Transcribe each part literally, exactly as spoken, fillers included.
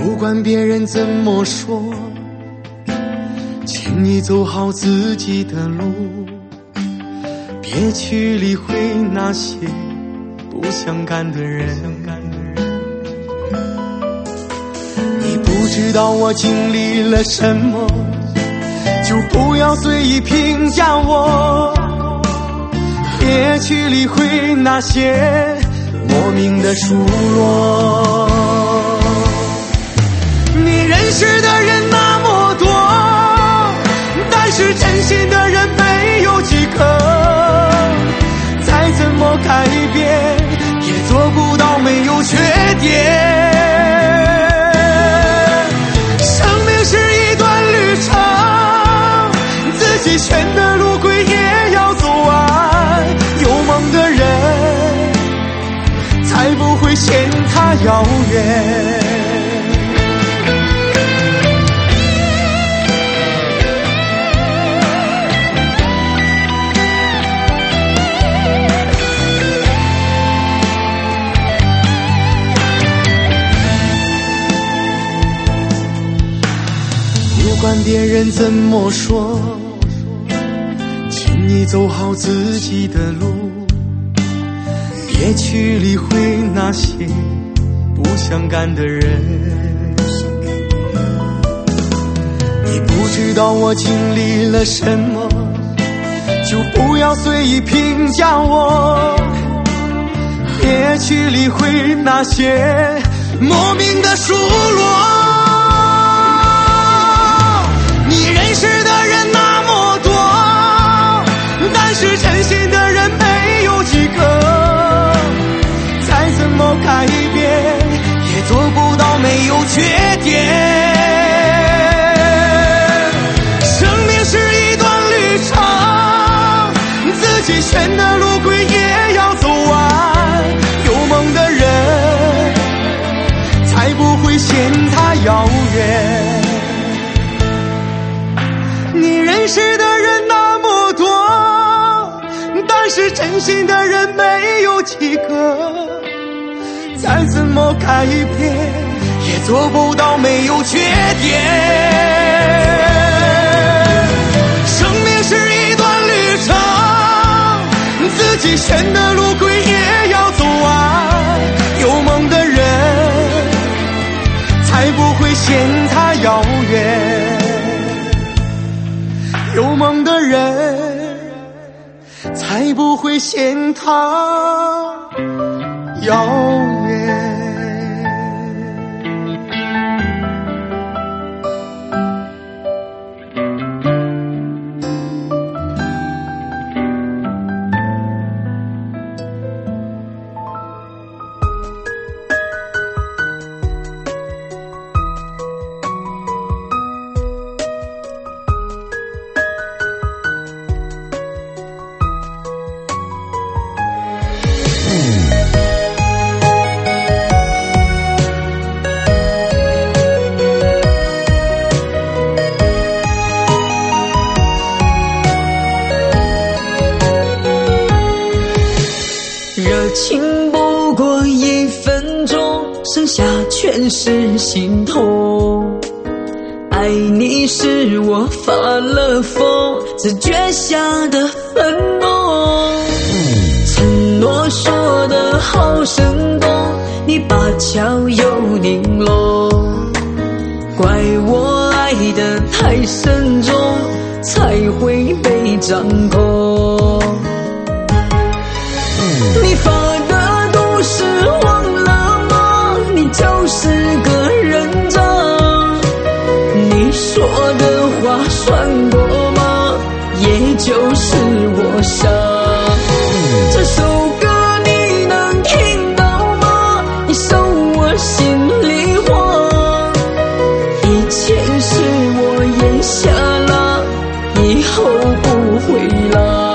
不管别人怎么说，请你走好自己的路，别去理会那些不相干的人。你不知道我经历了什么，就不要随意评价我，别去理会那些莫名的数落。你认识的人那么多，但是真心的人没有几个，再怎么改变也做不到没有缺点。生命是一段旅程，自己选的路轨也要走完，有梦的人才不会嫌它遥远。不管别人怎么说，请你走好自己的路，别去理会那些不相干的人。你不知道我经历了什么，就不要随意评价我，别去理会那些莫名的数落。你认识的人那么多，但是真心的人没有几个，再怎么改变也做不到没有缺点。生命是一段旅程，自己选的路轨也要走完，有梦的人才不会嫌它遥远。你认识的人那么多，但是真心的人没有几个，再怎么改变也做不到没有缺点。生命是一段旅程，自己选的路轨也要走完，有梦的人才不会嫌它遥远，有梦的人才不会嫌它遥远。 情不过一分钟，剩下全是心痛。爱你是我发了疯，自觉下的愤怒。承诺说的好生动，你把巧又玲珑。怪我爱的太慎重，才会被掌控。你发的都是忘了吗？你就是个人渣。你说的话算过吗？也就是我傻。这首歌你能听到吗？你收我心里话。以前是我眼瞎了，以后不会了。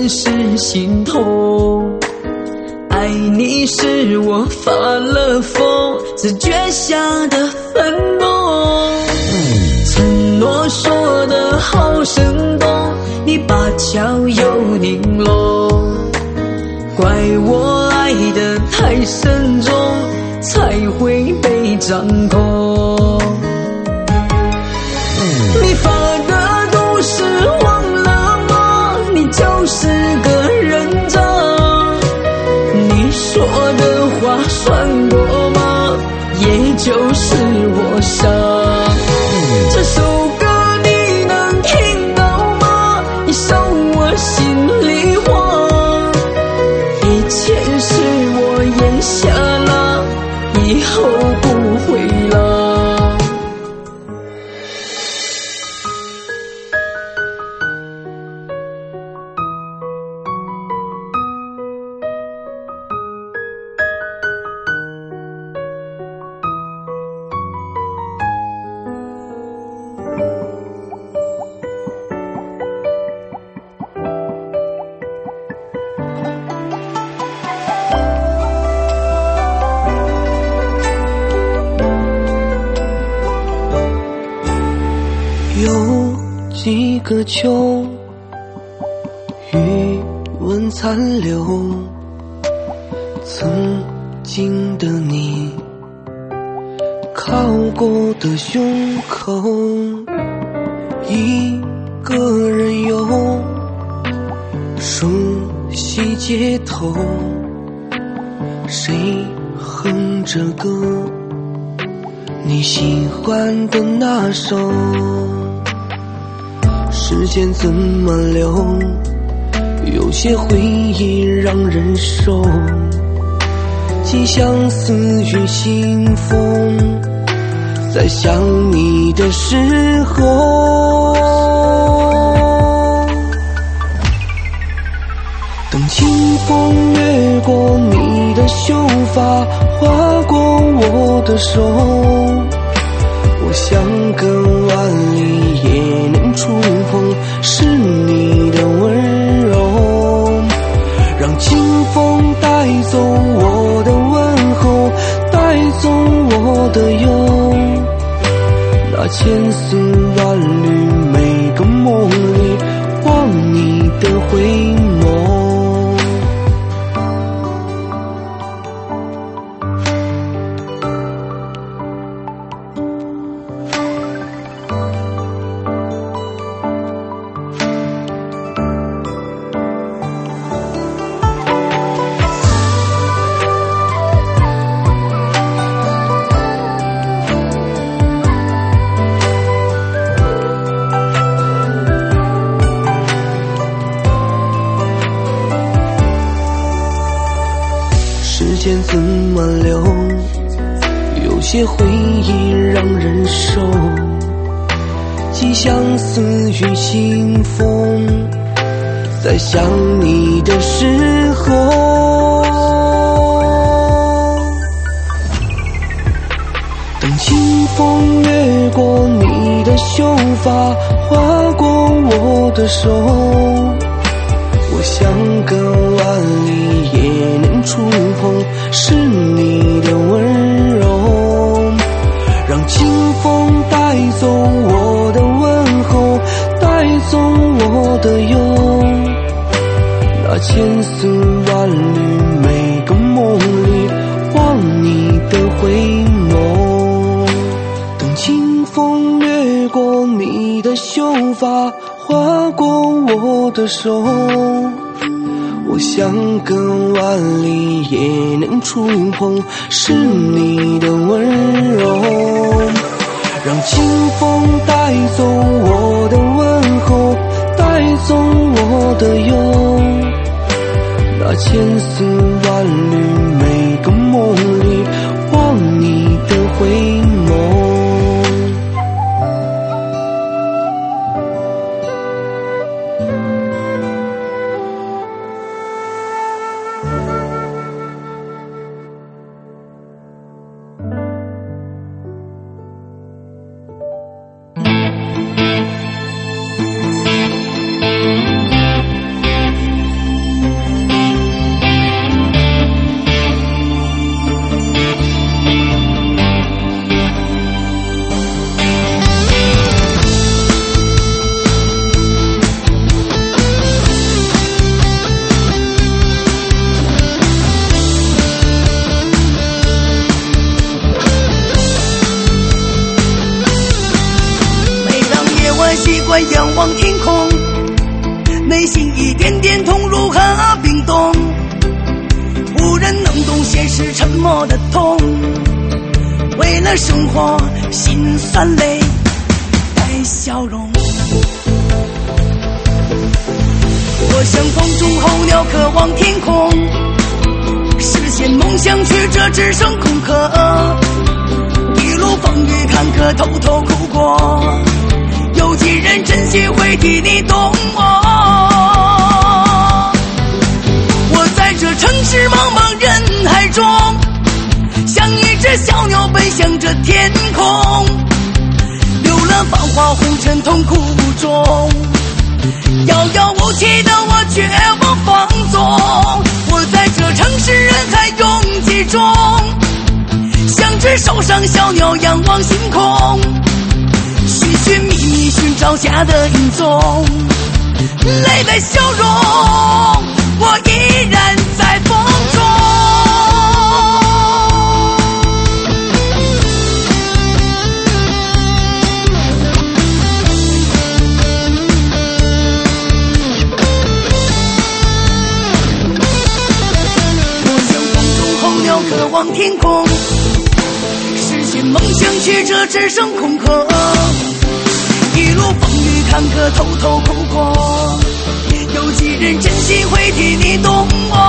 更是心痛。爱你是我发了疯，自觉下的愤怒，承诺说的好生动，你把桥又凝拢，怪我爱得太慎重，才会被掌控。你发的都是忘了吗？你就是个人渣。你说的话算过吗？也就是我傻。这首歌你能听到吗？你伤我心里话，以前是我眼瞎了，以后不会了。 有几个秋，余温残留，曾经的你靠过的胸口，一个人游，熟悉街头，谁哼着歌，你喜欢的那首。时间怎么流，有些回忆让人受，既相思与清风，在想你的时候，等清风掠过你的秀发，划过我的手，我想个万里也能触碰，是你的温柔，让清风带走我的问候，带走我的忧，那千丝万缕每个梦里望你的回眸。时间怎么流，有些回忆让人受，既相思与清风，在想你的时候，等清风掠过你的秀发，划过我的手，我想个万里也能触碰，是你的温柔，让清风带走我的问候，带走我的忧，那千丝万缕每个梦里望你的回眸，等清风掠过你的秀发，划过我的手，我想个万里也能触碰，是你的温柔，让清风带走我的问候，带走我的忧，那千丝万缕每个梦里望你的回眸。 怀仰望天空，内心一点点痛如何冰冻，无人能懂现实沉默的痛，为了生活心酸泪带笑容。我像风中候鸟渴望天空，实现梦想曲折只剩空壳，一路风雨坎坷偷偷哭过，有几人真心会替你懂我。我在这城市茫茫人海中，像一只小鸟奔向这天空，流了繁华红尘痛苦中，遥遥无期的我绝望放纵。我在这城市人海拥挤中，像只受伤小鸟仰望星空，寻寻觅觅寻找家的影踪，泪带笑容，我依然在风中。渴望天空，实现梦想曲折只剩空壳，一路风雨坎坷偷偷哭过，有几人真心会替你懂我。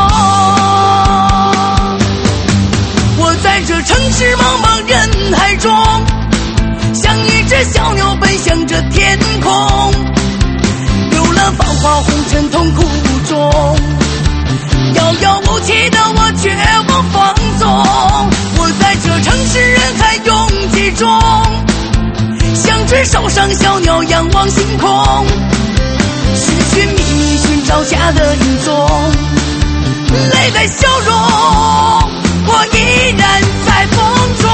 我在这城市茫茫人海中，像一只小鸟奔向这天空，流了繁华红尘痛苦中，遥遥无期的我绝望放纵。我在这城市人海拥挤中，像只受伤小鸟仰望星空，寻寻觅觅寻找家的影踪，泪带笑容，我依然在风中。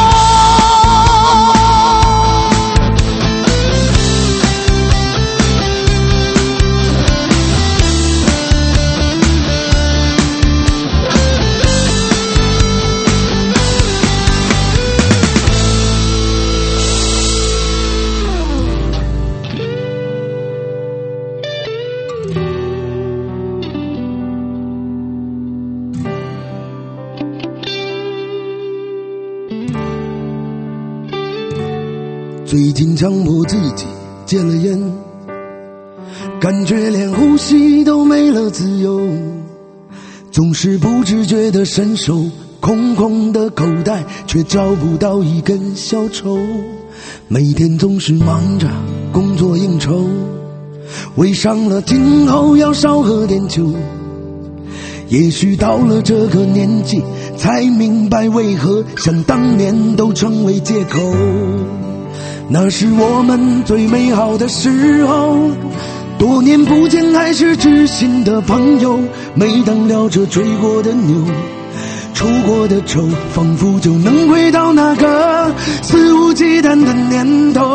最近强迫自己戒了烟，感觉连呼吸都没了自由，总是不自觉地伸手，空空的口袋却找不到一根小筹，每天总是忙着工作应酬，为上了今后要少喝点酒，也许到了这个年纪才明白为何想当年都成为借口，那是我们最美好的时候，多年不见还是知心的朋友，每当聊着追过的牛，出过的丑，仿佛就能回到那个肆无忌惮的年头。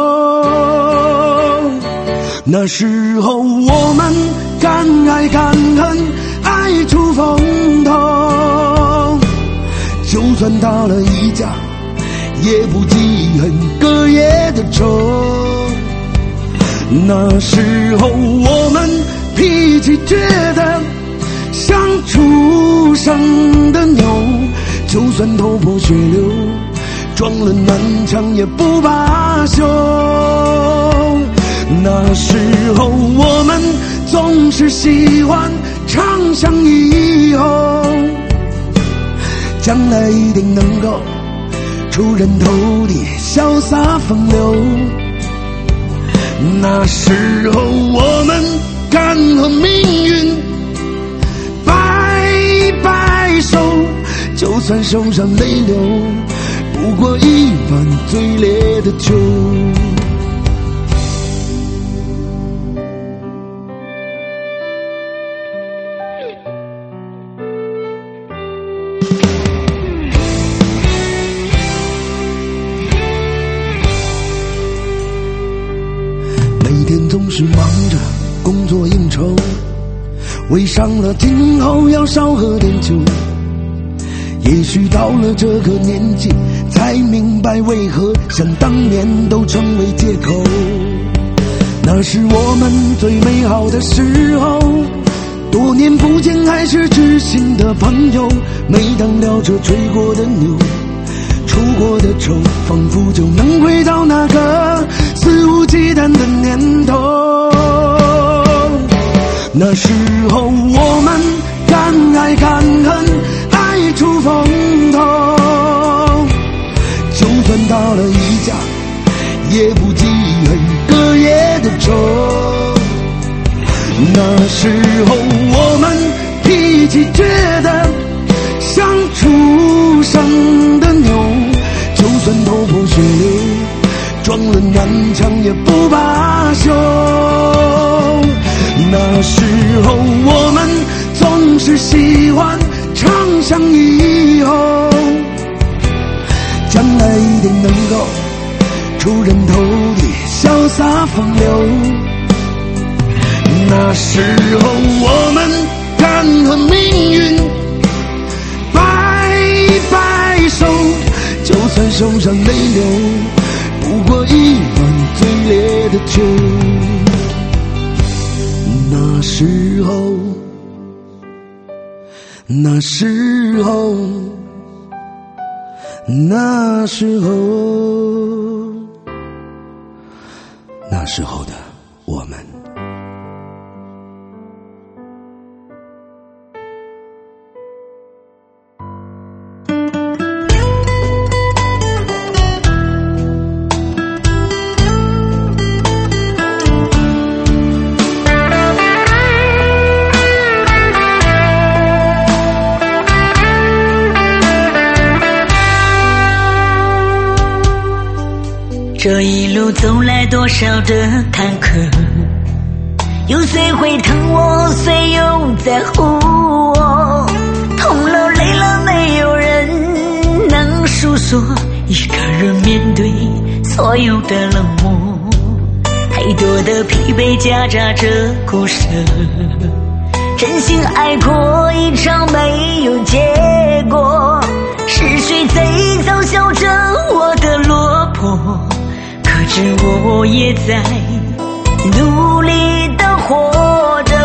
那时候我们敢爱敢恨，爱出风头，就算打了一架也不记恨隔夜的仇。那时候我们脾气倔得像初生的牛，就算头破血流，撞了南墙也不罢休。那时候我们总是喜欢畅想以后，将来一定能够出人头地，潇洒风流。那时候我们敢和命运摆摆手，就算手上泪流，不过一碗最烈的酒。总是忙着工作应酬，为上了今后要少喝点酒，也许到了这个年纪才明白为何想当年都成为借口， 那是我们最美好的时候，多年不见还是知心的朋友。每当聊着追过的牛，出过的丑，仿佛就能回到那个肆无忌惮的年头。那时候我们敢爱敢恨，爱出风头，就算打了一架也不记恨隔夜的仇。那时候我们脾气倔得像初生的牛，就算头破血流，撞了南墙也不罢休。那时候我们总是喜欢畅想以后，将来一定能够出人头地，潇洒风流。那时候我们敢和命运摆摆手，就算手上泪流，不过一碗最烈的酒。那时候，那时候，那时候，那时候的我们。 这一路走来多少的坎坷，有谁会疼我，谁又在乎我？痛了累了没有人能诉说，一个人面对所有的冷漠，太多的疲惫夹杂着苦涩，真心爱过一场没有结果，是谁在嘲笑着我的落魄？可知我也在努力地活着。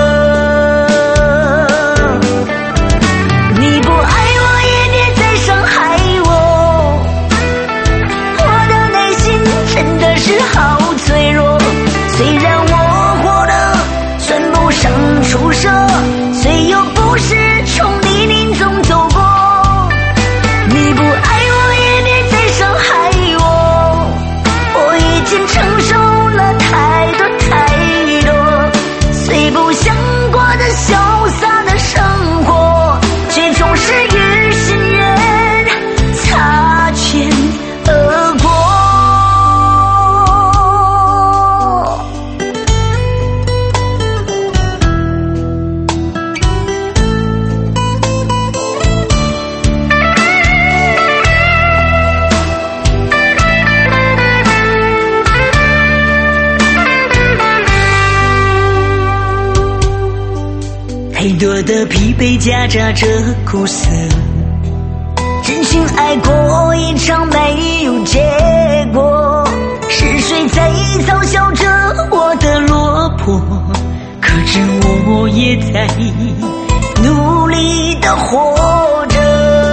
你不爱我也别再伤害我，我的内心真的是好脆弱。虽然我活得算不上出色，虽又不是从泥泞中走过。你不爱我也别再伤害我，我已经承受了太多太多，虽不想过的潇洒的生活，却总是与心愿擦肩而过。太多的疲惫夹杂着苦涩，真心爱过一场没有结果，是谁在嘲笑着我的落魄？可知我也在努力地活着。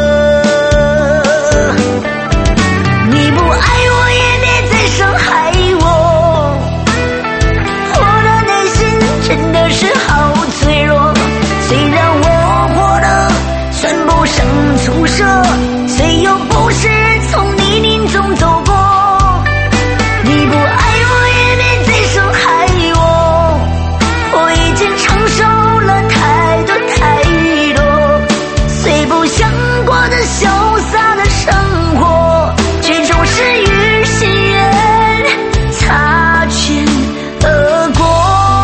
你不爱我也别再伤害我，我的内心真的是好脆弱。虽然我活得算不上出色，虽又不是从泥泞中走过。你不爱我也别再伤害我，我已经承受了太多太多，虽不想过的潇洒的生活，却总是与心愿擦肩而过。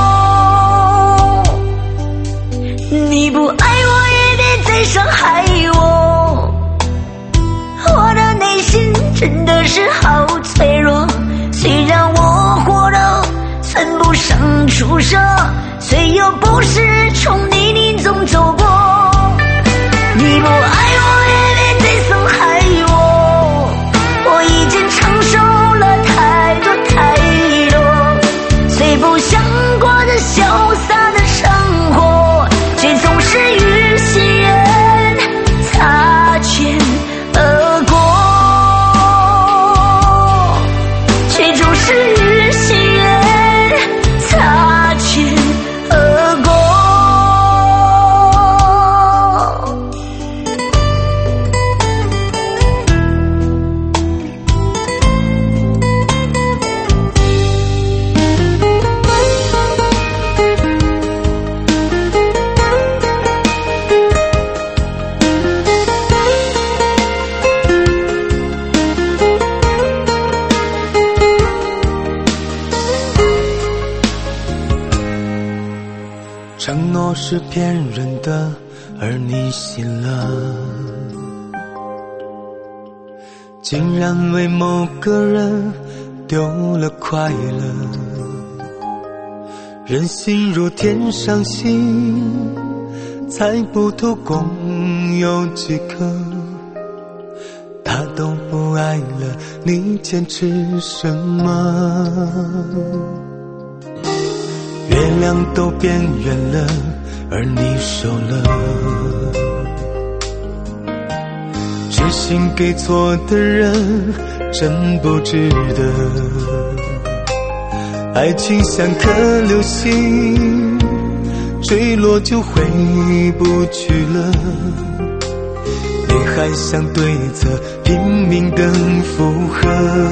你不爱我也别再伤害我，我的内心真的是好脆弱。虽然我活得算不上出色，虽又不是从泥泞中走过。你不爱我也别再伤害我，我已经承受了太多太多，虽不是骗人的，而你信了，竟然为某个人丢了快乐。人心如天上星，猜不透共有几颗，他都不爱了，你坚持什么？月亮都变圆了，而你瘦了，痴心给错的人，真不值得。爱情像颗流星，坠落就回不去了，你还想对策拼命地附和。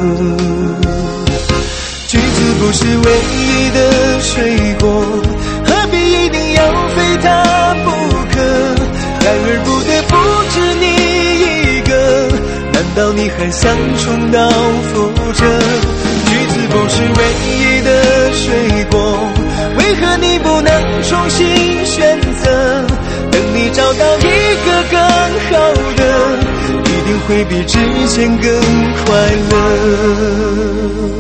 橘子不是唯一的水果，何必一定要非它不可？然而不得不止你一个，难道你还想重蹈覆辙？橘子不是唯一的水果，为何你不能重新选择？等你找到一个更好的，一定会比之前更快乐。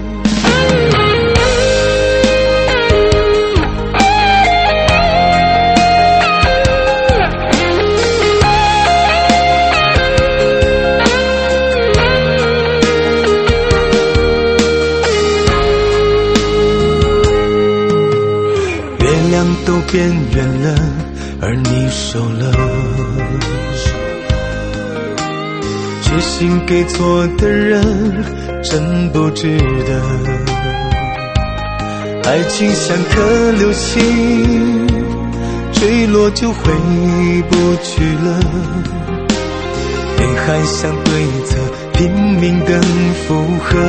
都变圆了，而你瘦了，痴心给错的人，真不值得。爱情像颗流星，坠落就回不去了，你还想对策拼命地附和。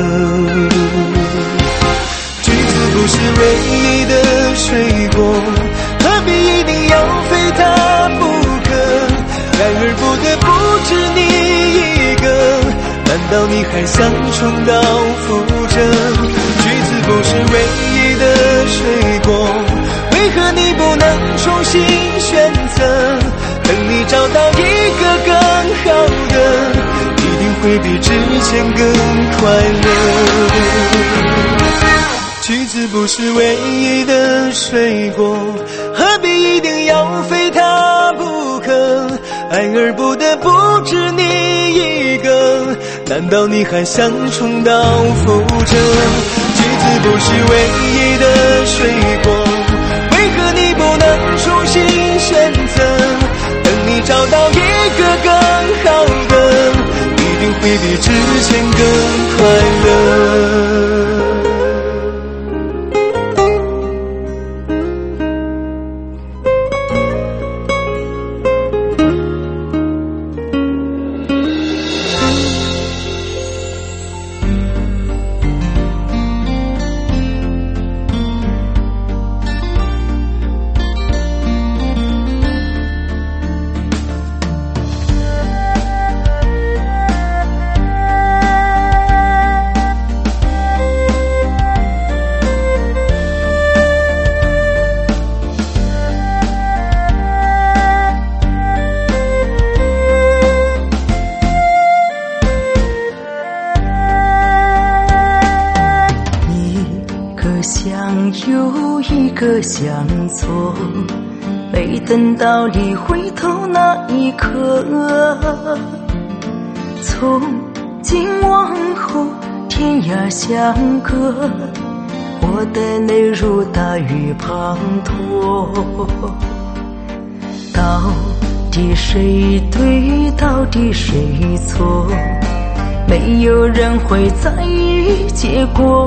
橘子不是唯一的水果，何必一定要非它不可？然而不得不止你一个，难道你还想重蹈覆辙？橘子不是唯一的水果，为何你不能重新选择？等你找到一个更好的，一定会比之前更快乐。橘子不是唯一的水果，何必一定要非它不可？爱而不得不止你一个，难道你还想重蹈覆辙？橘子不是唯一的水果，为何你不能重新选择？等你找到一个更好的，一定会比之前更快乐。 有一个向左，没等到你回头那一刻，从今往后天涯相隔，我的泪如大雨滂沱。到底谁对，到底谁错？没有人会在意结果。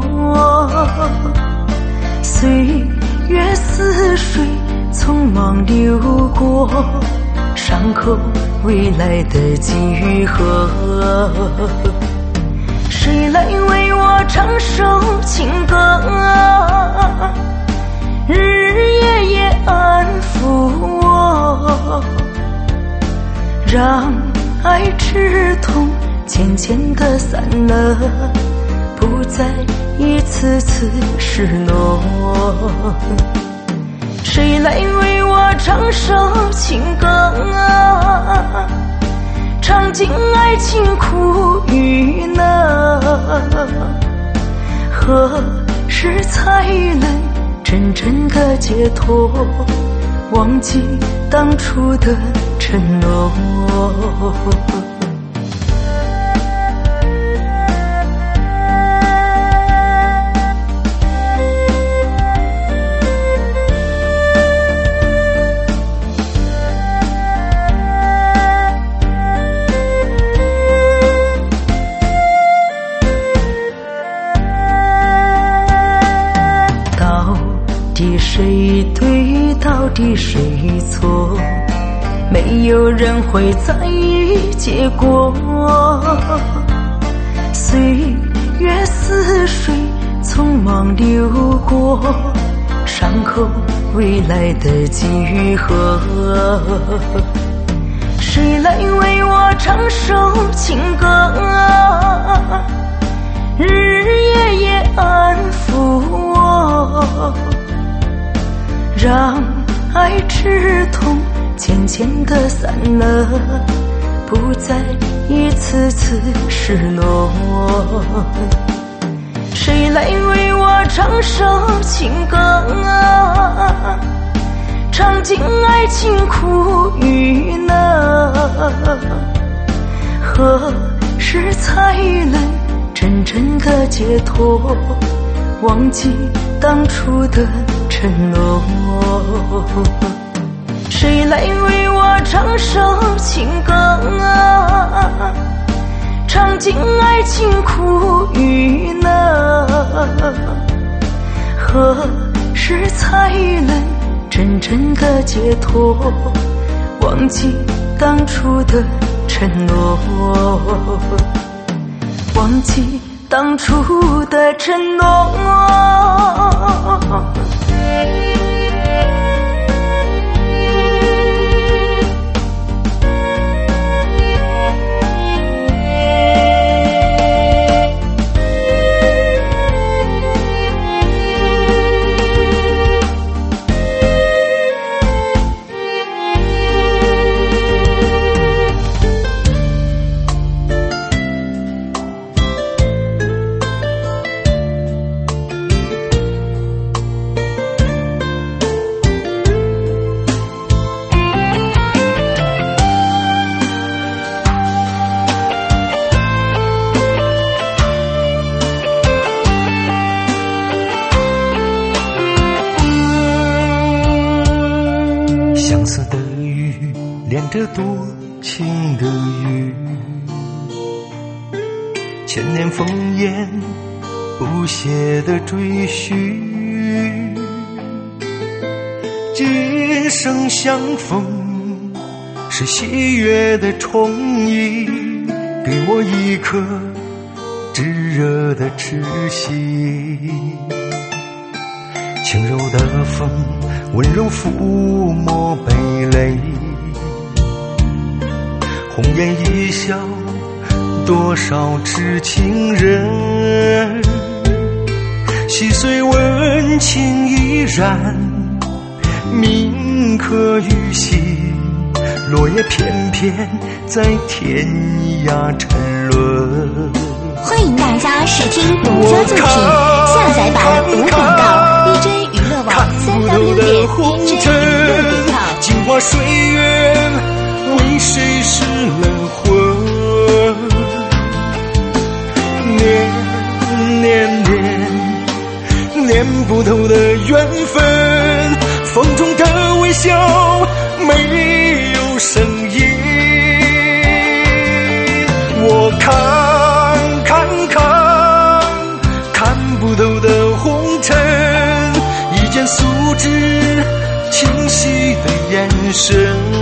岁月似水匆忙流过，伤口未来得及愈合。谁来为我唱首情歌，日日夜夜安抚我，让爱之痛渐渐地散了，不再一次次失落。 谁来为我唱首情歌啊？尝尽爱情苦与难，何时才能真正的解脱？忘记当初的承诺。谁对，到底谁错？没有人会在意结果。岁月似水，匆忙流过，伤口未来得及愈合。谁来为我唱首情歌啊？日日夜夜安抚我，让爱之痛渐渐地散了，不再一次次失落。谁来为我唱首情歌啊？尝尽爱情苦与难，何时才能真正的解脱？忘记当初的承诺。谁来为我唱首情歌啊？尝尽爱情苦与难，何时才能真正的解脱？忘记当初的承诺，忘记当初的承诺。 相思的雨，连着多情的雨，千年烽烟不歇的追寻，今生相逢是喜悦的重忆，给我一颗炙热的痴心。轻柔的风温柔抚摸悲泪，红颜一笑，多少痴情人，细碎温情依然铭刻于心，落叶片片在天涯沉沦。 欢迎大家试听独家作品，下载版无广告 D J 娱乐网三 w 点 D J 娱乐点 com。 镜花水月为谁失了魂？念念念念不透的缘分，风中的微笑没有声音。我看看看看不透的红尘，一见素质清晰的眼神，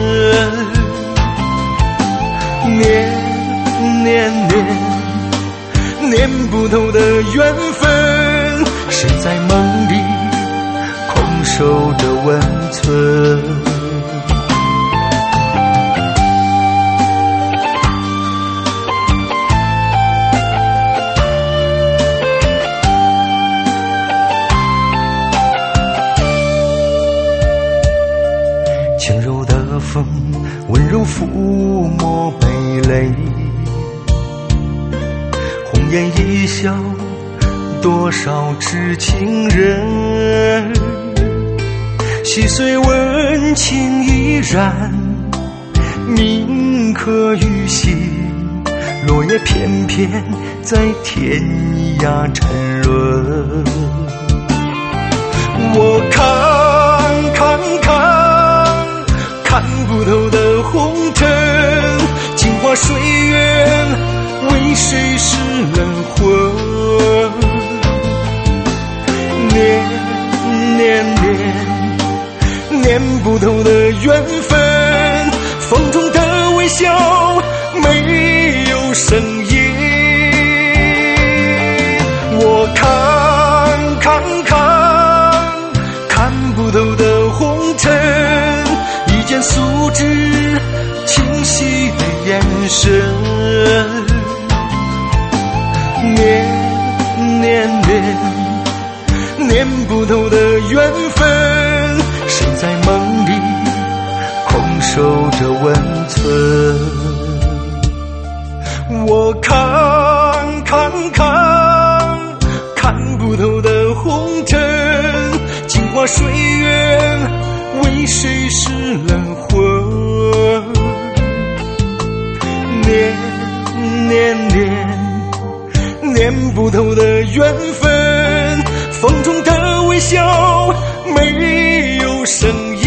念念念念不透的缘分，谁在梦里空守着温存？ 抚摸悲泪，红颜一笑，多少知情人，细碎温情依然铭刻于心，落叶片片在天涯沉沦。我看看看看不透的红尘，镜花水月为谁是人魂？念念念念不透的缘分，风中的微笑没有声音。我看看看看不透的红尘，一见素质清晰的眼神，念念念念不透的缘分，谁在梦里空守着温存？我看看看看不透的红尘，镜花水月为谁是人魂？念念念念不透的缘分，风中的微笑没有声音。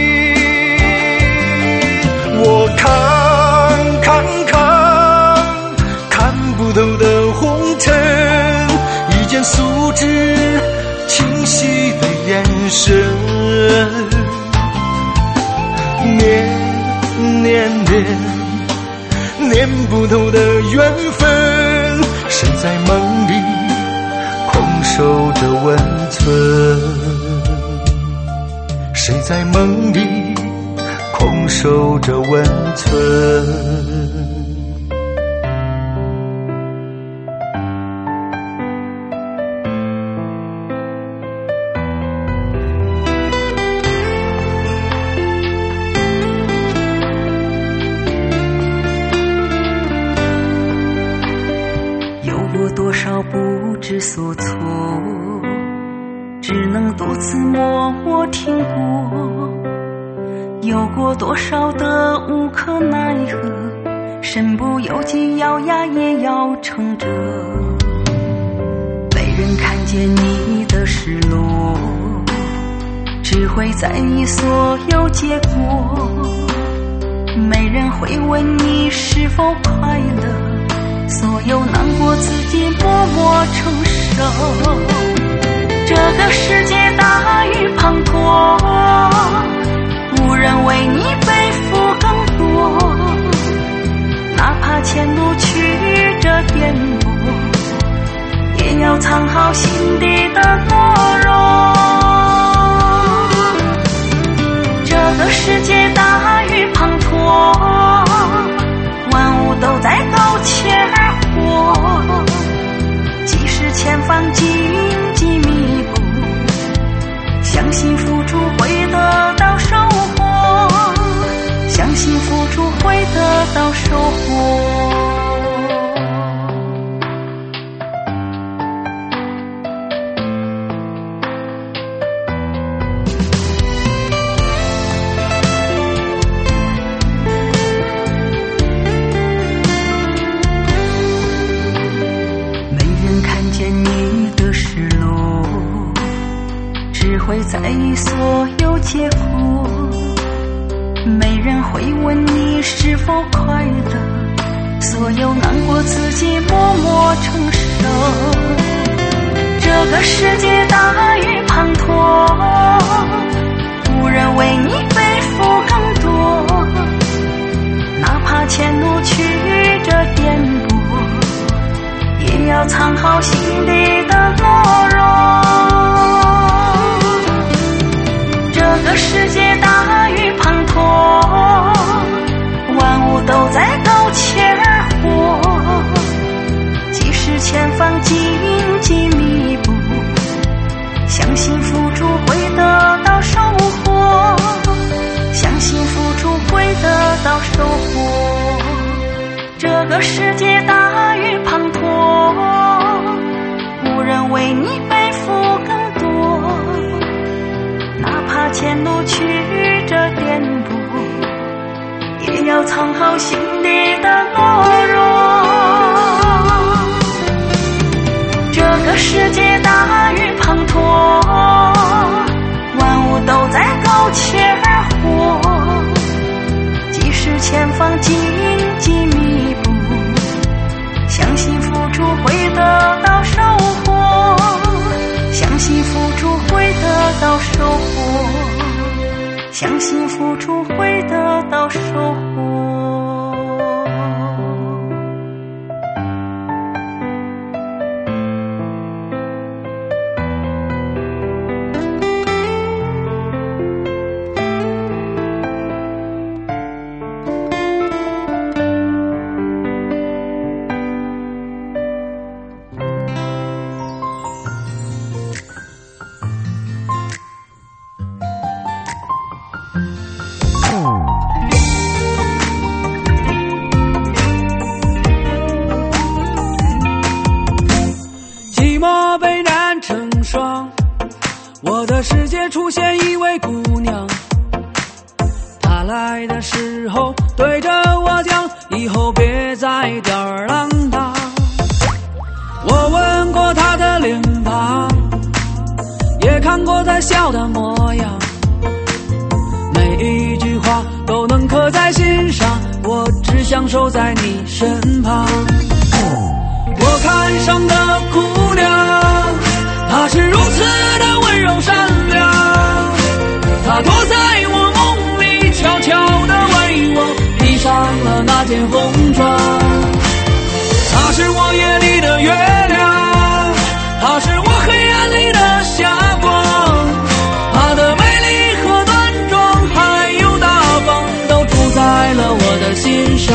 我看看看看不透的红尘，一见素质清晰的眼神，念念念念不透的缘分，谁在梦里空守着温存？谁在梦里空守着温存？ 不知所措，只能独自默默听过。有过多少的无可奈何，身不由己，咬牙也要撑着。没人看见你的失落，只会在意所有结果。没人会问你是否快乐，所有难过自己默默承受。这个世界大雨滂沱，无人为你背负更多。哪怕前路曲折颠簸，也要藏好心底的懦弱。这个世界大雨滂沱，万物都在苟且而活。即使前方荆棘密布，相信付出会得到收获，相信付出会得到收获。会在意所有结果，没人会问你是否快乐，所有难过自己默默承受。这个世界大雨滂沱，无人为你背负更多。哪怕前路曲折颠簸，也要藏好心底的懦弱。这个世界大雨滂沱，万物都在苟且而活。即使前方荆棘密布，相信付出会得到收获，相信付出会得到收获。 这个世界大雨滂沱，无人为你背负更多，哪怕前路曲折颠簸，也要藏好心底的懦弱。这个世界大雨滂沱，万物都在苟且而活，即使前方荆棘密布，相信付出会得到收获，相信付出会得到收获，相信付出会得到收获。 我的世界出现一位姑娘，她来的时候对着我讲，以后别再吊儿郎当。我吻过她的脸庞，也看过她笑的模样，每一句话都能刻在心上，我只想守在你身旁。我看上的姑娘，她是如此的温柔善良，她躲在我梦里，悄悄地为我披上了那件红妆。她是我夜里的月亮，她是我黑暗里的霞光，她的美丽和端庄还有大方，都住在了我的心上。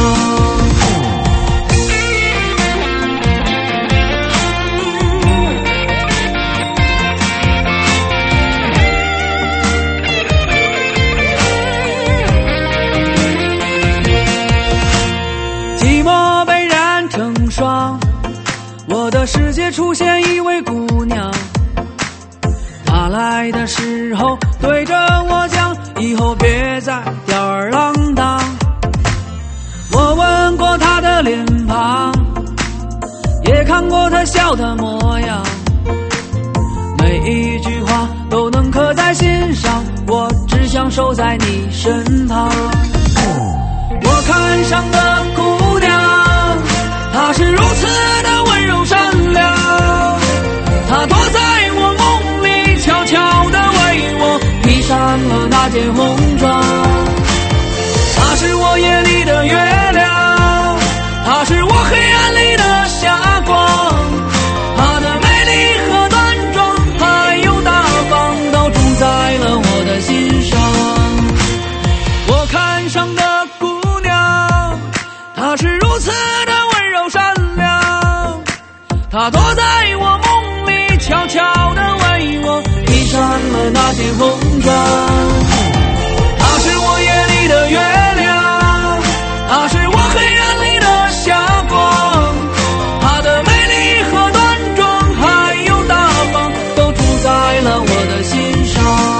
我的世界出现一位姑娘，她来的时候对着我讲，以后别再吊儿郎当。我吻过她的脸庞，也看过她笑的模样，每一句话都能刻在心上，我只想守在你身旁。我看上的姑娘，她是如此的温柔善良，她躲在我梦里，悄悄地为我披上了那件红妆。她是我夜里的月亮，她是我黑暗里的霞光，她的美丽和端庄还有大方，都住在了我的心上。我看上的姑娘，她是如此的温柔善良，她躲在我梦里，悄悄地为我披上了那件红妆。她是我夜里的月亮，她是我黑暗里的霞光，她的美丽和端庄还有大方，都住在了我的心上。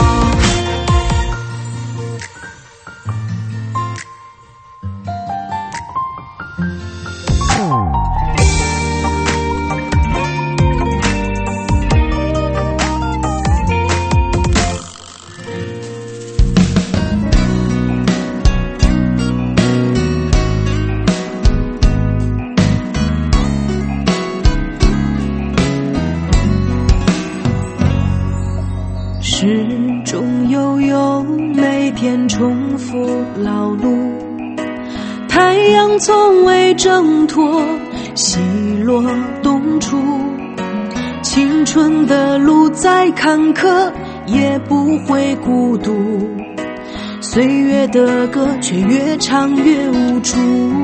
始终悠悠，每天重复劳碌，太阳从未挣脱，西落东出。青春的路再坎坷，也不会孤独。岁月的歌却越唱越无助。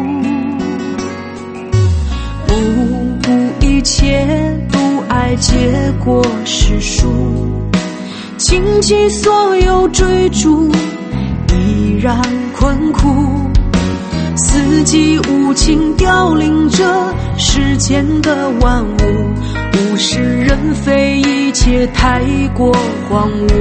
不顾一切，不爱结果是输。倾其所有追逐，依然困苦。 四季无情凋零着世间的万物，物是人非，一切太过荒芜。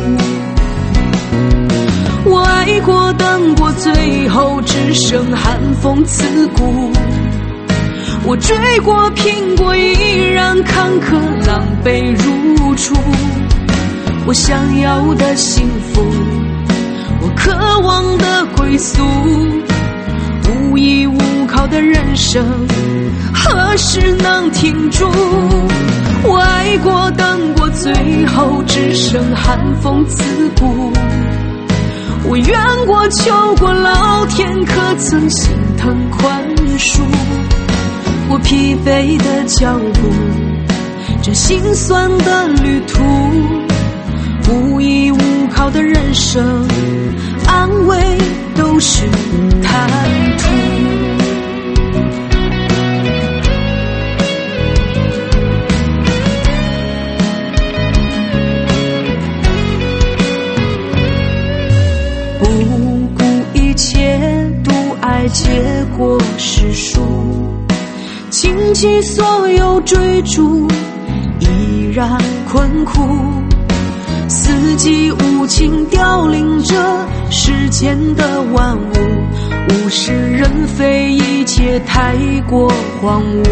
我爱过等过，最后只剩寒风刺骨。我追过拼过，依然坎坷狼狈如初。我想要的幸福，我渴望的归宿，无依无靠的人生何时能停住？我爱过等过，最后只剩寒风刺骨。我怨过求过，老天可曾心疼宽恕？我疲惫的脚步，这心酸的旅途，无依无靠的人生，安慰都是贪图。不顾一切，独爱结果是输，倾其所有追逐，依然困苦。四季无情凋零着世间的万物，物是人非，一切太过荒芜。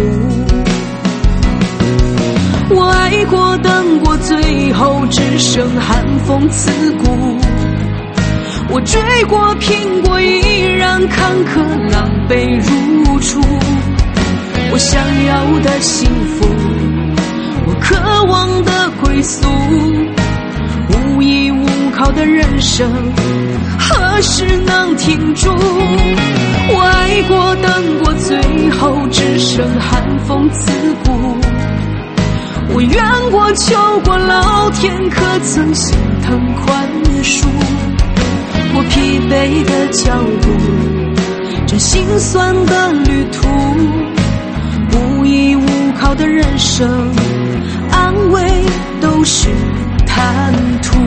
我爱过等过，最后只剩寒风刺骨。我追过拼过，依然坎坷狼狈如初。我想要的幸福，我渴望的归宿，无依无靠的人生何时能停住？我爱过等过，最后只剩寒风刺骨。我怨过求过，老天可曾心疼宽恕？我疲惫的脚步，这心酸的旅途，无依无靠的人生，安慰都是贪图。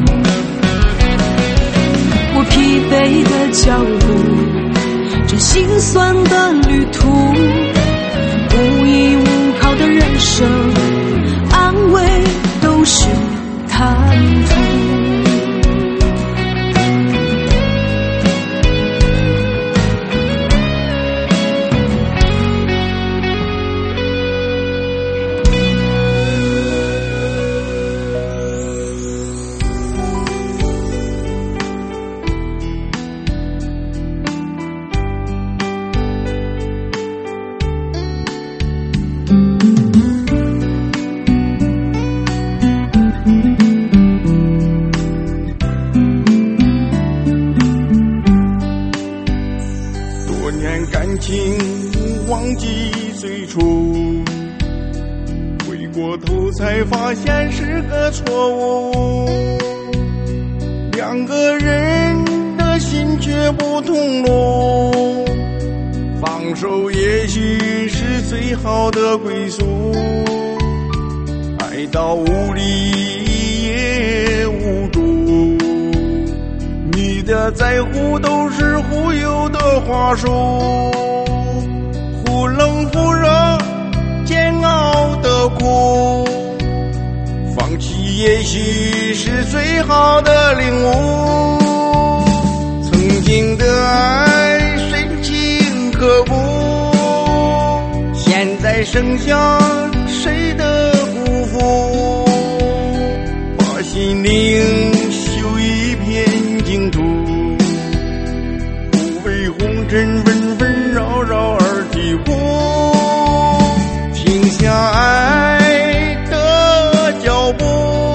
我疲惫的脚步，这心酸的旅途，无依无靠的人生，安慰都是贪图。 才发现是个错误，两个人的心却不同路，放手也许是最好的归宿，爱到无力也无助，你的在乎都是忽悠的话术，忽冷忽热，煎熬的苦，放弃也许是最好的领悟，曾经的爱深情刻骨，现在剩下谁的辜负，把心灵修一片净土，不为红尘纷纷扰扰而啼哭，停下爱的脚步，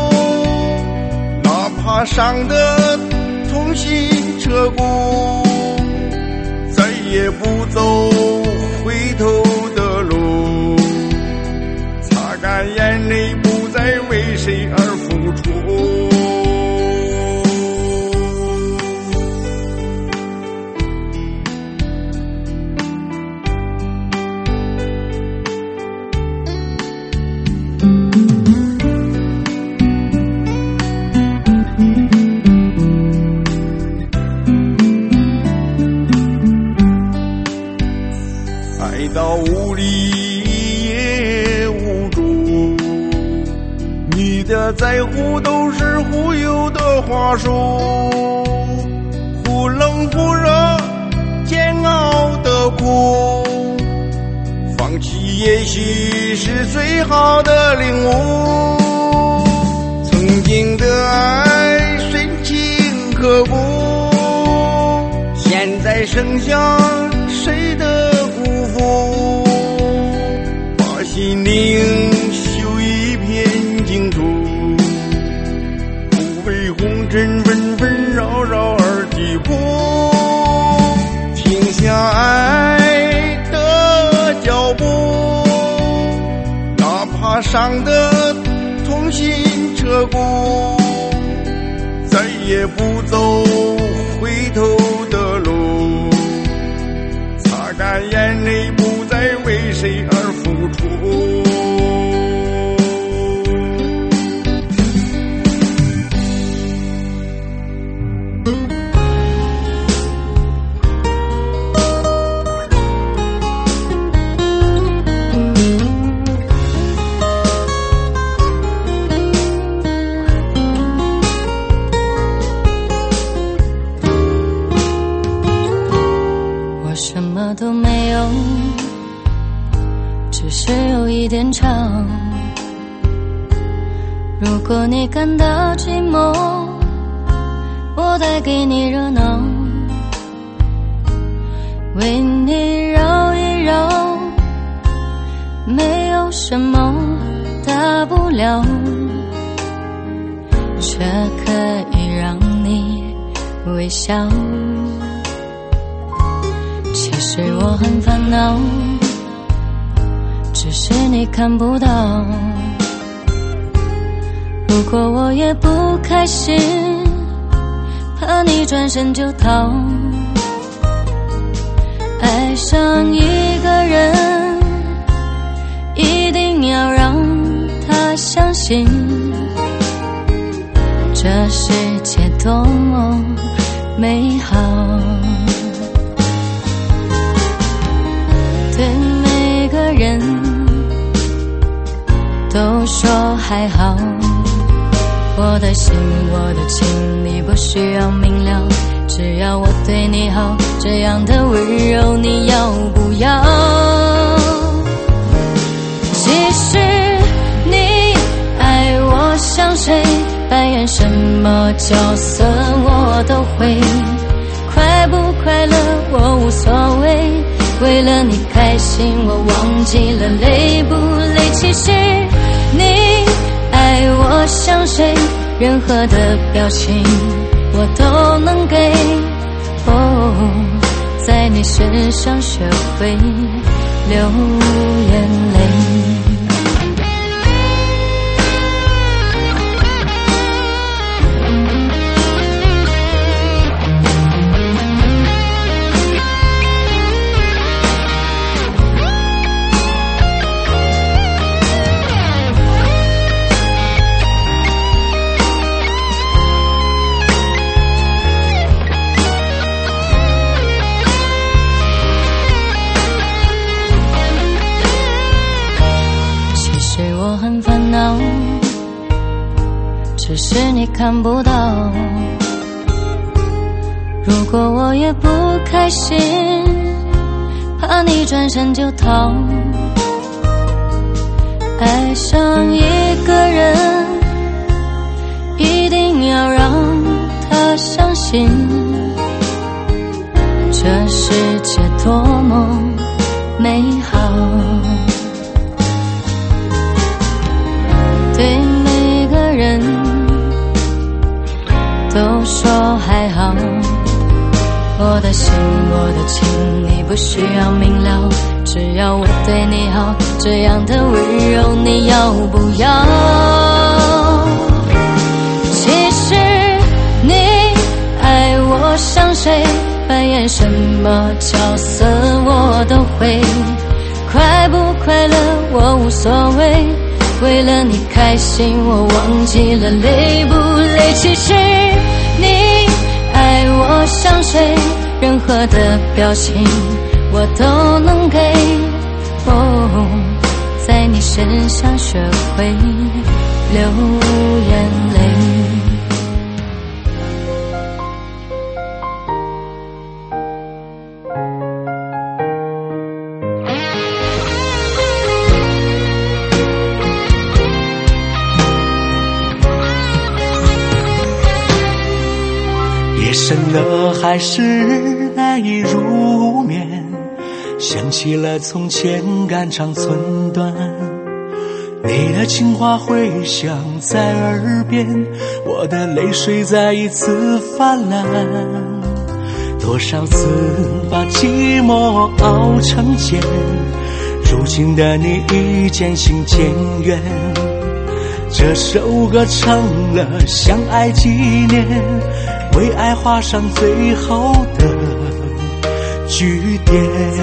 哪怕伤得痛心彻骨，再也不走回头的路，擦干眼泪，不再为谁而付出。 到无力也无助。你的在乎都是忽悠的话术，忽冷忽热，煎熬的苦，放弃也许是最好的领悟。曾经的爱深情刻骨，现在剩下谁的辜负？把心灵修一片净土，不为红尘纷纷扰扰而抵步。停下爱的脚步，哪怕伤得痛心彻骨，再也不走回头的路，擦干眼泪，不再为谁而付出。 都没有，只是有一点长。如果你感到寂寞，我带给你热闹，为你绕一绕，没有什么大不了，却可以让你微笑。其实我很烦恼，只是你看不到。如果我也不开心，怕你转身就逃。爱上一个人，一定要让他相信，这世界多么美好。对每个人都说还好，我的心我的情你不需要明了，只要我对你好，这样的温柔你要不要？其实你爱我像谁，扮演什么角色我都会，快不快乐我无所谓，为了你开心我忘记了累不累。其实你爱我像谁，任何的表情我都能给，哦，在你身上学会流眼泪。只是你看不到，如果我也不开心，怕你转身就逃。爱上一个人，一定要让他相信，这世界多么美好。对每个人都说还好，我的心我的情你不需要明了，只要我对你好，这样的温柔你要不要？其实你爱我像谁，扮演什么角色我都会，快不快乐我无所谓，为了你开心我忘记了累不累。其实你爱我像谁，任何的表情我都能给， 是想学会流眼泪。 夜深了，还是难以入眠，想起了从前肝肠寸断，你的情话回响在耳边，我的泪水再一次泛滥。多少次把寂寞熬成茧，如今的你已渐行渐远，这首歌成了相爱纪念，为爱画上最后的句点。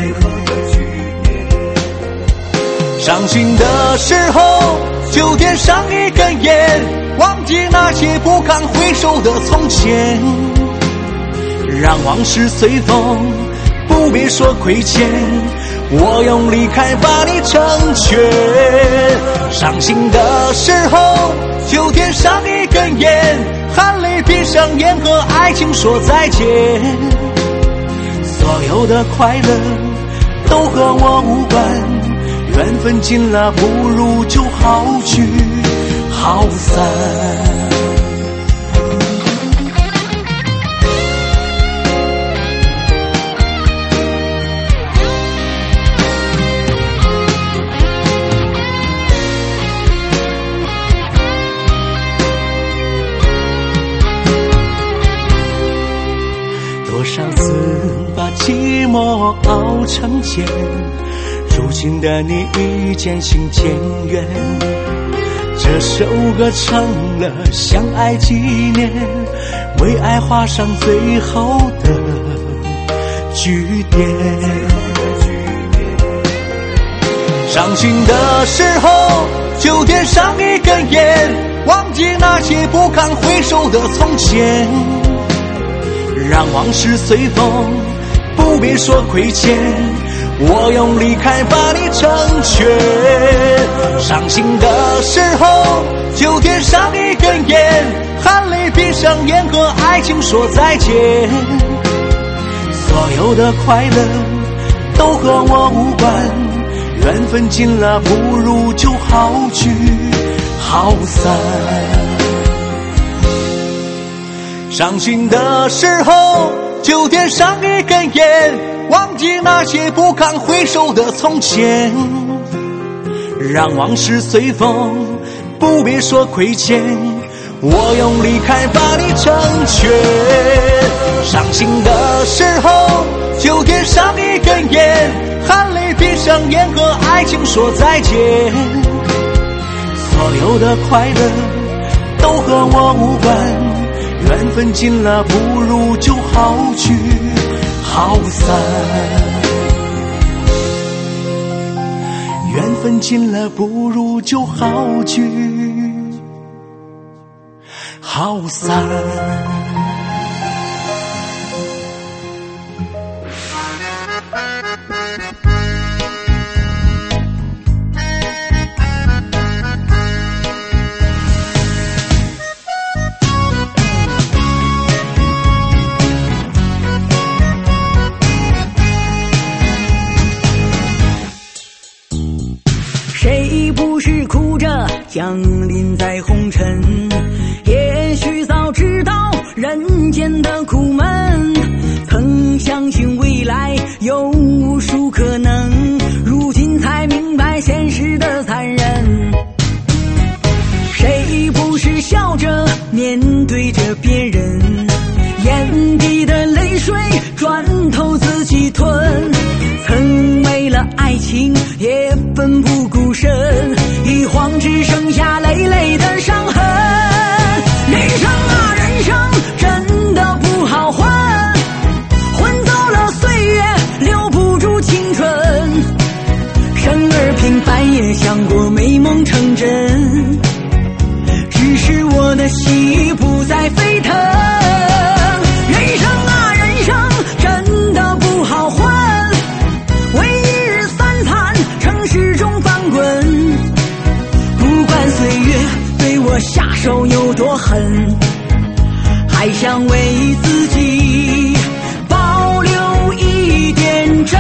伤心的时候就点上一根烟，忘记那些不堪回首的从前，让往事随风，不必说亏欠，我用离开把你成全。伤心的时候就点上一根烟，含泪闭上眼和爱情说再见，所有的快乐都和我无关，缘分尽了不如就好聚好散。多少次把寂寞熬成茧，如今的你已渐行渐远，这首歌成了相爱纪念，为爱画上最后的句点。伤心的时候就点上一根烟，忘记那些不堪回首的从前，让往事随风，不必说亏欠，我用离开把你成全。伤心的时候就点上一根烟，含泪闭上眼和爱情说再见，所有的快乐都和我无关，缘分尽了不如就好聚好散。伤心的时候就点上一根烟，忘记那些不堪回首的从前，让往事随风，不必说亏欠，我用离开把你成全。伤心的时候就点上一根烟，含泪闭上眼和爱情说再见，所有的快乐都和我无关，缘分尽了不如就好聚好散，缘分尽了不如就好聚好散。 谁不是哭着降临在红尘，也许早知道人间的苦闷，曾相信未来有无数可能，如今才明白现实的残忍。谁不是笑着面对着别人，眼底的泪水转头自己吞，曾为了爱情也奋不顾身，一晃只剩下累累的伤痕。人生啊人生真的不好混，混走了岁月留不住青春，生而平凡也想过美梦成真，只是我的心不再沸腾。人生啊人生真的不好混，为一日三餐城市中翻滚， 手有多狠，还想为自己保留一点真。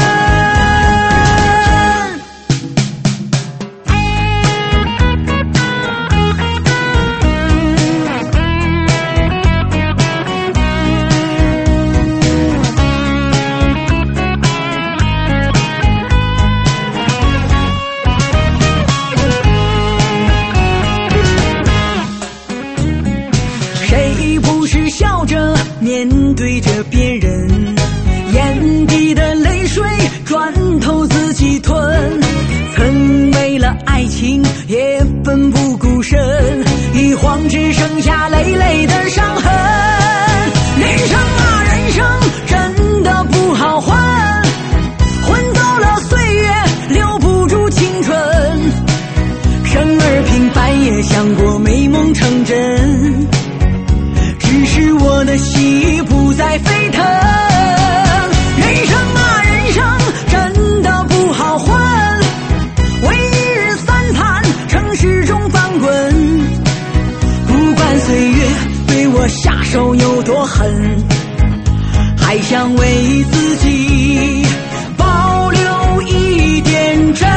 面对着别人眼底的泪水，转头自己吞。曾为了爱情也奋不顾身，一晃只剩下累累的伤痕。人生啊人生真的不好混，混走了岁月留不住青春。生而平凡也想过美梦成真，只是我的心不再沸腾。人生啊人生真的不好混，为一日三餐城市中翻滚。不管岁月对我下手有多狠，还想为自己保留一点真。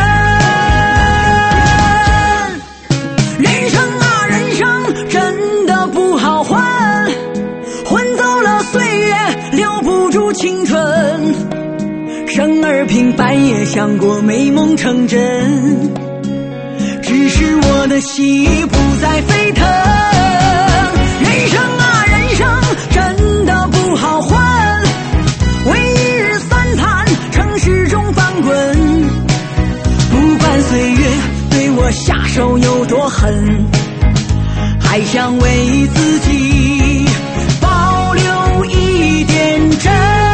人生啊人生真的不好混，留不住青春。生而平凡也想过美梦成真，只是我的心不再沸腾。人生啊人生真的不好混，为一日三餐城市中翻滚。不管岁月对我下手有多狠，还想为自己保留一点真。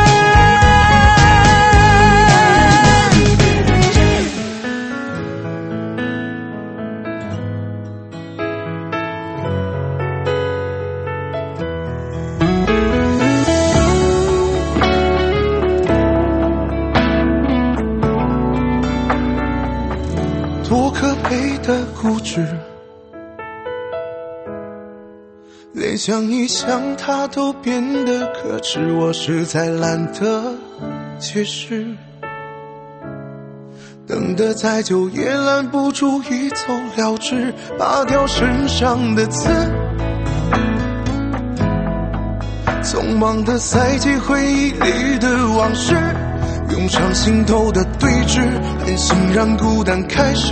多可悲的固执，连想一想他都变得可耻，我实在懒得解释。等得再久也拦不住一走了之，拔掉身上的刺，匆忙的塞进回忆里的往事，涌上心头的对峙，很欣然孤单开始，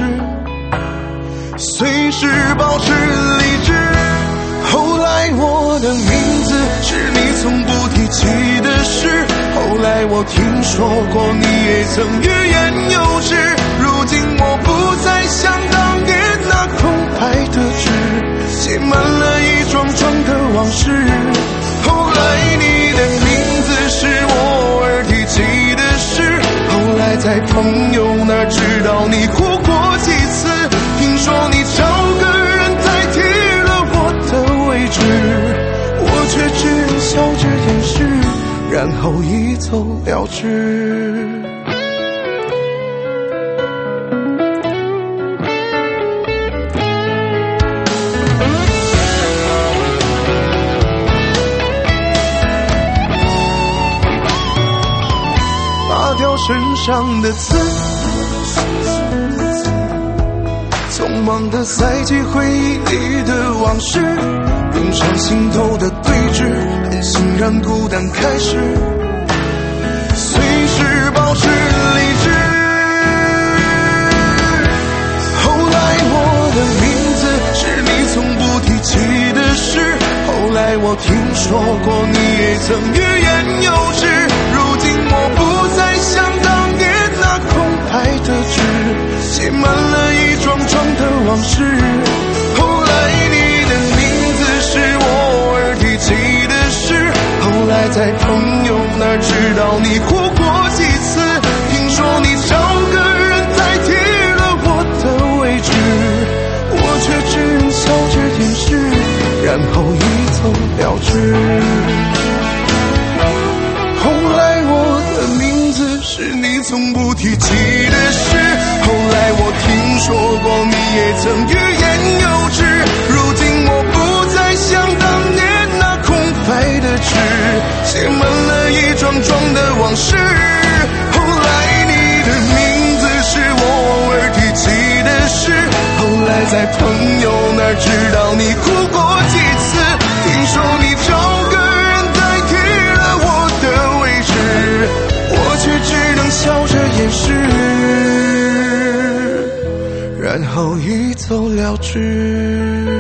随时保持理智。后来我的名字是你从不提起的事，后来我听说过你也曾欲言又止，如今我不再像当年那空白的纸，写满了一桩桩的往事。后来你的名字是我而提起的事，后来在朋友那儿知道你哭过几次，听说你找个人代替了我的位置，我却只笑着掩饰，然后一走了之。拔掉身上的刺，匆忙的塞进回忆里的往事，涌上心头的对峙，很欣然孤单开始，随时保持理智。后来我的名字是你从不提起的事，后来我听说过你也曾欲言又止，如今我不再像当年那空白的纸，写满了一桩桩的往事。后来你的名字是我而提起的事，后来在朋友那儿知道你哭过几次，听说你找个人代替了我的位置，我却只能笑着掩饰，然后一走了之。后来我的名字是你从不提起的事，后来我听说过你也曾欲言又止，如今我往事。后来你的名字是我偶尔提起的事，后来在朋友那儿知道你哭过几次，听说你找个人代替了我的位置，我却只能笑着掩饰，然后一走了之。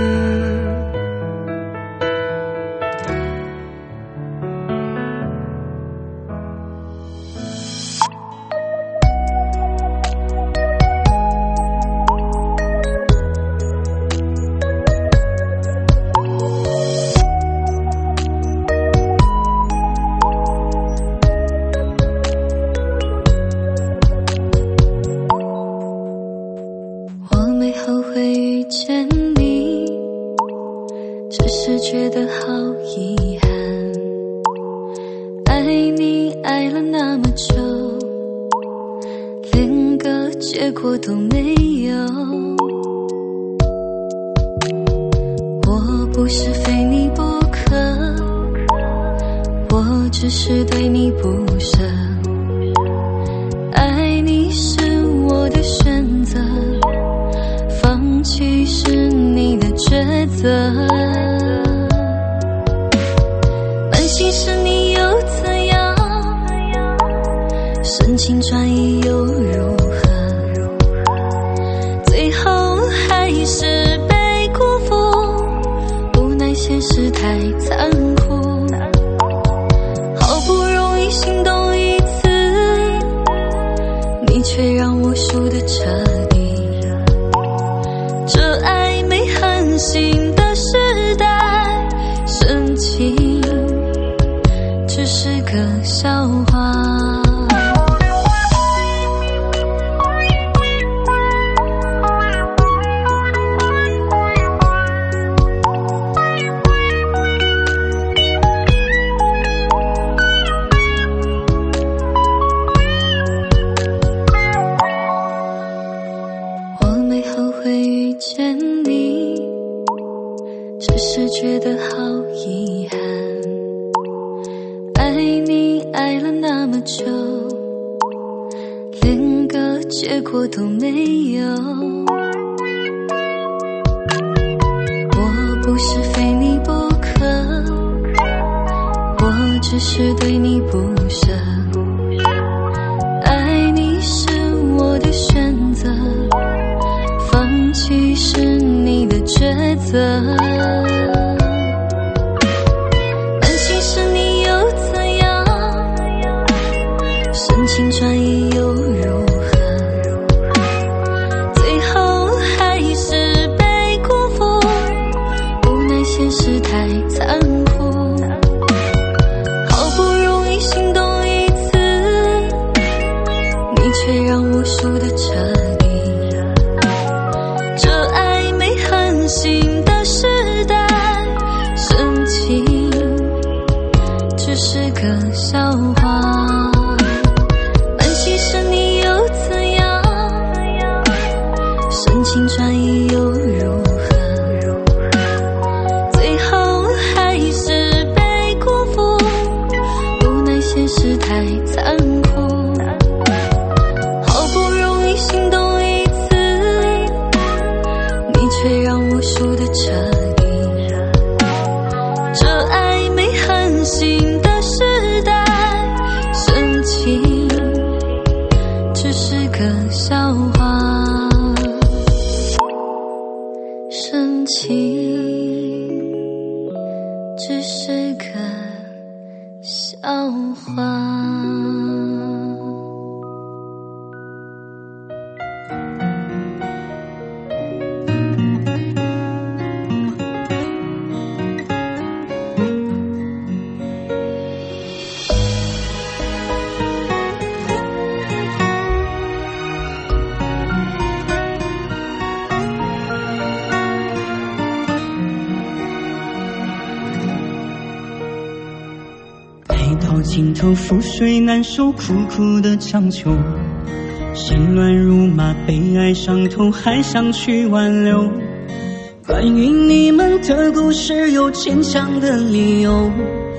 尽头覆水难收，苦苦的强求，心乱如麻，被爱伤透，还想去挽留。关于你们的故事有牵强的理由，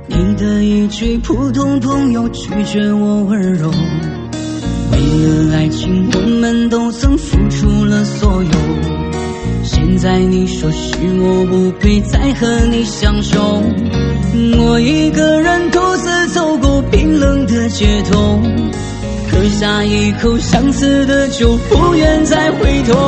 你的一句普通朋友拒绝我温柔，为了爱情我们都曾付出了所有，现在你说是我不配再和你相守，我一个人独自走过冰冷的街头，喝下一口相思的酒，不愿再回头。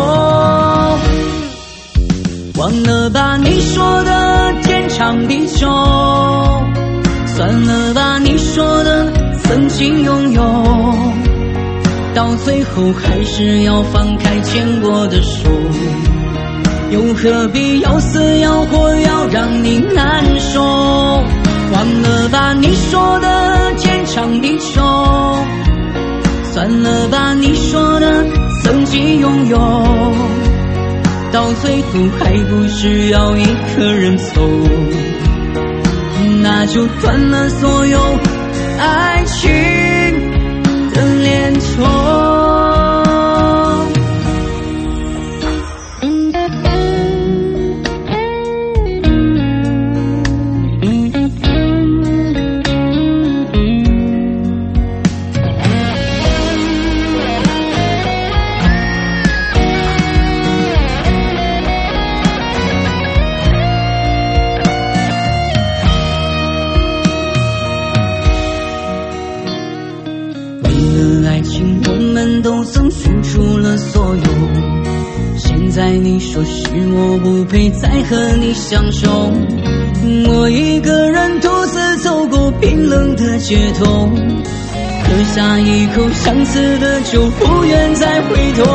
忘了吧你说的天长地久，算了吧你说的曾经拥有，到最后还是要放开牵过的手，又何必要死要活要让你难受。忘了吧你说的天长地久，算了吧你说的曾经拥有，到最后还不是要一个人走，那就断了所有爱情的连头。都曾付出了所有，现在你说是我不配再和你相守，我一个人独自走过冰冷的街头，喝下一口相思的酒，不愿再回头。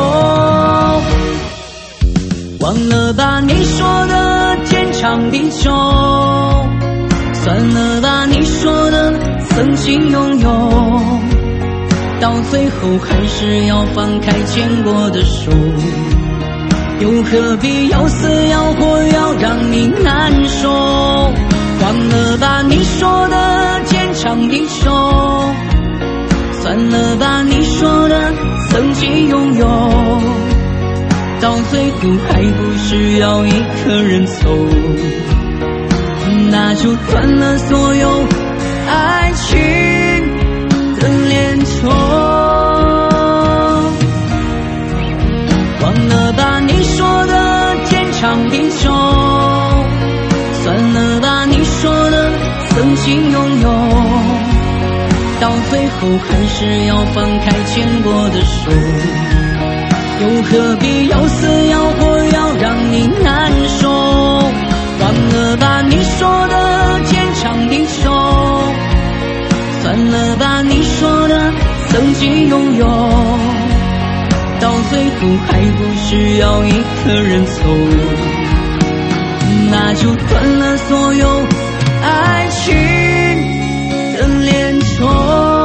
忘了吧你说的天长地久，算了吧你说的曾经拥有，到最后还是要放开牵过的手，又何必要死要活要让你难受。忘了吧你说的天长地久，算了吧你说的曾经拥有，到最后还不是要一个人走，那就断了所有爱情的连头。忘了吧你说的天长地久，算了吧你说的曾经拥有，到最后还是要放开牵过的手，又何必要死要活要让你难受。忘了吧你说的天长地久，算了吧你说的曾经拥有，到最后还不是要一个人走，那就断了所有爱情的连头。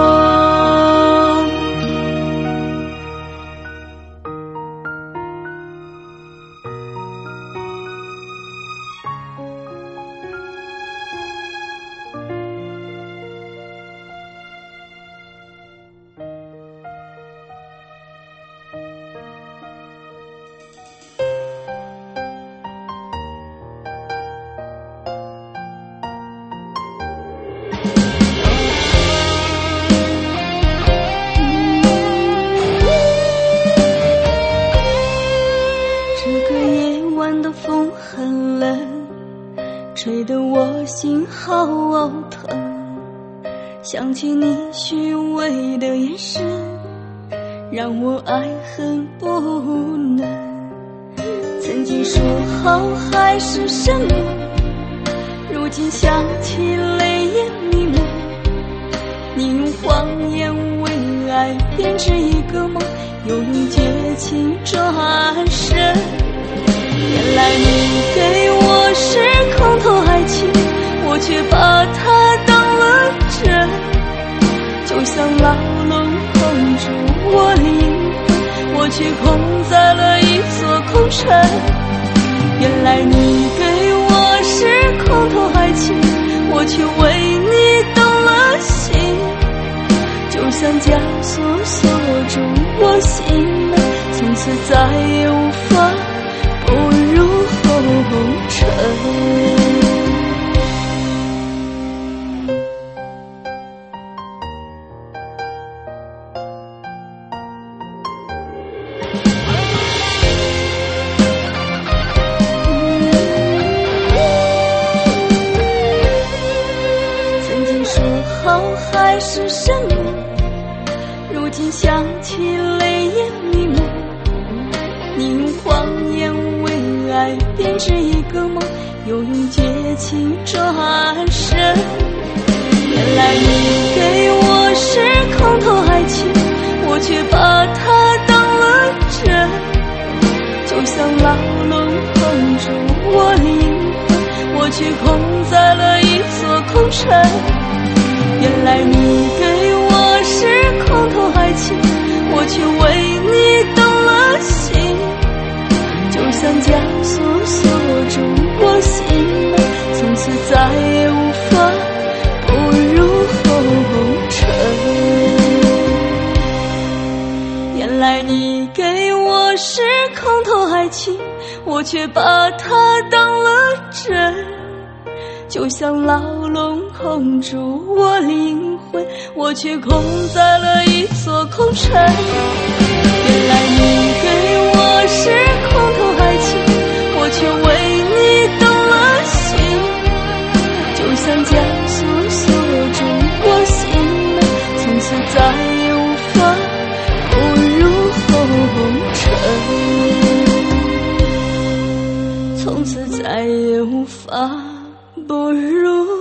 吹得我心好疼，想起你虚伪的眼神，让我爱恨不能。曾经说好海誓山盟，如今想起泪眼迷蒙。你用谎言为爱编织一个梦，又用绝情转身。原来你给我是空头爱情，我却把它当了真，就像牢笼困住我灵魂，我却困在了一座空城。原来你给我是空头爱情，我却为你动了心，就像枷锁锁住我心门，从此再也无法步入红尘。 还是什么？如今想起泪眼迷蒙，你用谎言为爱编织一个梦，又用绝情转身。原来你给我是空头爱情，我却把它当了真，就像牢笼困住我灵魂，我却空在了一座空城。原来你给我是空头爱情，我却为你动了心，就像枷锁锁住我心门，从此再也无法步入红尘。原来你给我是空头爱情，我却把它当了真，就像牢笼控住我灵魂，我却空在了一座空城。原来你给我是空头爱情，我却为你动了心，就像枷锁锁住我心门，从此再也无法步入红尘，从此再也无法步入